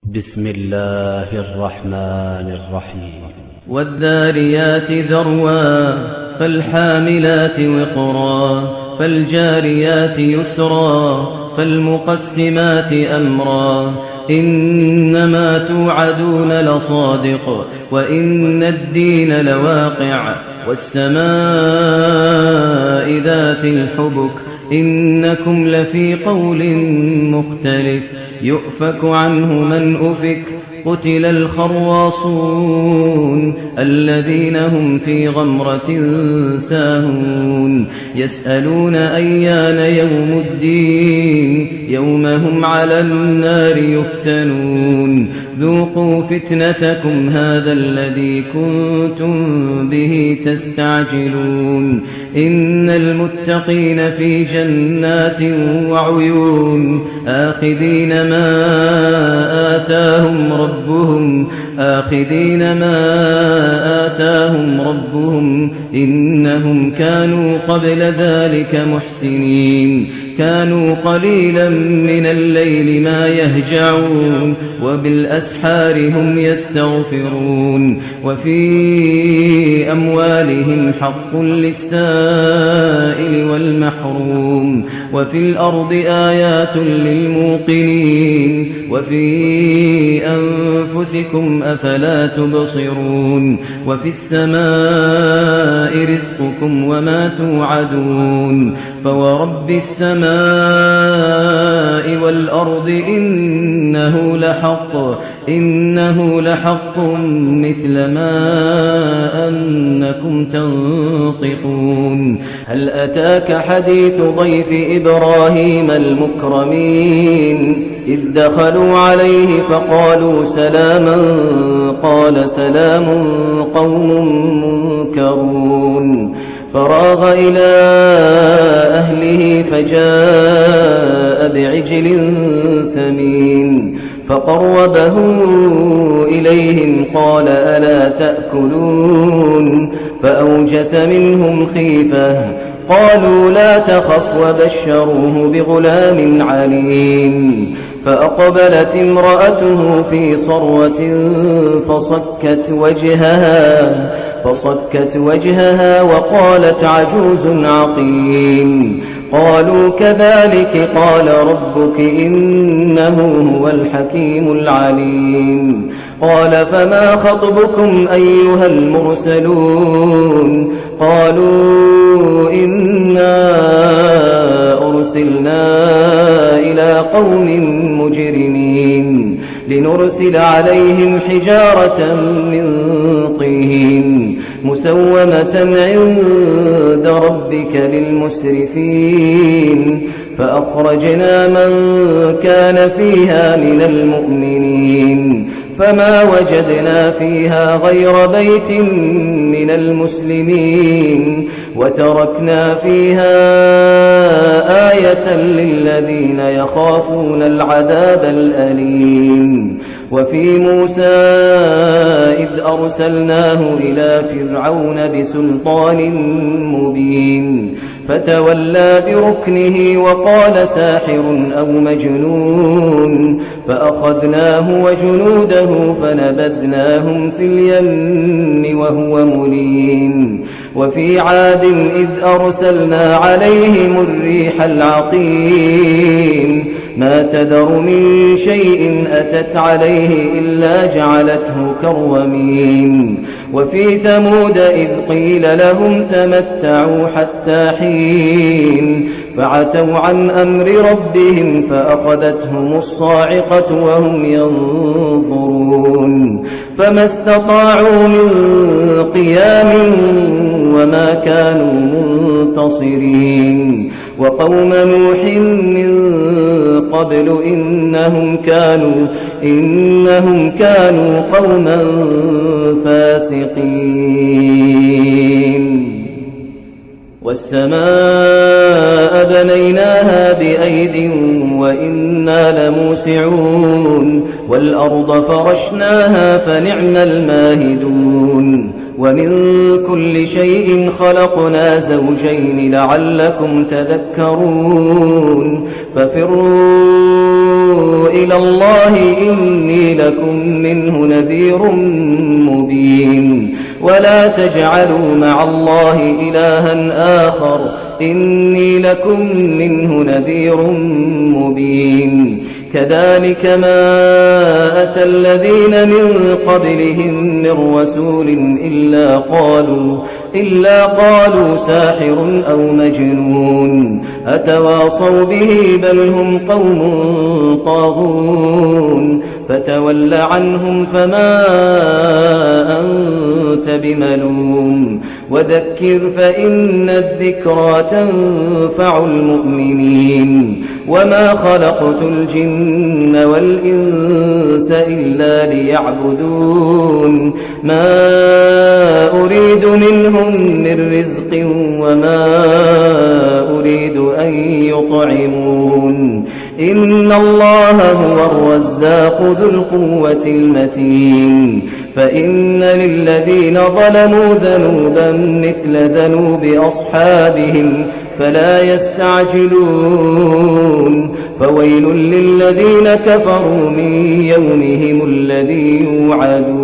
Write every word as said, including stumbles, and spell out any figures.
بسم الله الرحمن الرحيم والذاريات ذروا فالحاملات وقرا فالجاريات يسرا فالمقسمات أمرا إنما توعدون لصادق وإن الدين لواقع والسماء ذات الحبك إنكم لفي قول مختلف يؤفك عنه من أفك قتل الخراصون الذين هم في غمرة ساهون يسألون أيان يوم الدين يوم هم على النار يفتنون ذوقوا فتنتكم هذا الذي كنتم به تستعجلون إن المتقين في جنات وعيون آخذين ما آتاهم ربهم آخذين ما آتاهم ربهم إنهم كانوا قبل ذلك محسنين كانوا قليلا من الليل ما يهجعون وبالأسحار هم يستغفرون وفي أموالهم حق للسائل والمحروم وفي الأرض آيات للموقنين وفي أنفسكم أفلا تبصرون وفي السماء رزقكم وما توعدون فورب السماء والأرض إنه لحق إنه لحق مثل ما أنكم تنطقون هل أتاك حديث ضيف إبراهيم المكرمين إذ دخلوا عليه فقالوا سلاما قال سلام قوم منكرون فراغ إلى أهله فجاء بعجل سمين فقربه إليهم قال ألا تأكلون فأوجس منهم خيفة قالوا لا تخف وبشروه بغلام عليم فأقبلت امرأته في صرة فصكت وجهها فصكت وجهها وقالت عجوز عقيم قالوا كذلك قال ربك إنه هو الحكيم العليم قال فما خطبكم أيها المرسلون قالوا إنا أرسلنا إلى قوم مجرمين لنرسل عليهم حجارة من طين مسومة عند ربك للمسرفين فأخرجنا من كان فيها من المؤمنين فما وجدنا فيها غير بيت من المسلمين وتركنا فيها آية للذين يخافون العذاب الأليم وفي موسى إذ أرسلناه إلى فرعون بسلطان مبين فتولى بركنه وقال ساحر أو مجنون فأخذناه وجنوده فنبذناهم في اليم وهو مليم وفي عاد إذ أرسلنا عليهم الريح العقيم ما تذر من شيء أتت عليه إلا جعلته كالرميم وفي ثمود إذ قيل لهم تمتعوا حتى حين فعتوا عن أمر ربهم فأخذتهم الصاعقة وهم ينظرون فما استطاعوا من قيام وما كانوا منتصرين وقوم نوح من قبل إنهم كانوا إنهم كانوا قوما فاسقين والسماء بنيناها بأيد وإنا لموسعون والأرض فرشناها فنعم الماهدون ومن كل شيء خلقنا زوجين لعلكم تذكرون ففروا إلى الله إني لكم منه نذير مبين ولا تجعلوا مع الله إلها آخر إني لكم منه نذير مبين كذلك ما أتى الذين من قبلهم من رسول إلا قالوا إلا قالوا ساحر أو مجنون أتواصوا به بل هم قوم طاغون فتول عنهم فما أنت بملوم وذكر فإن الذكرى تنفع المؤمنين وما خلقت الجن والإنس إلا ليعبدون ما أريد منهم من رزق وما أريد أن يطعمون إن الله هو الرزاق ذو القوة المتين فإن للذين ظلموا ذنوبا مثل ذنوب أصحابهم فلا يستعجلون فويل للذين كفروا من يومهم الذي يوعدون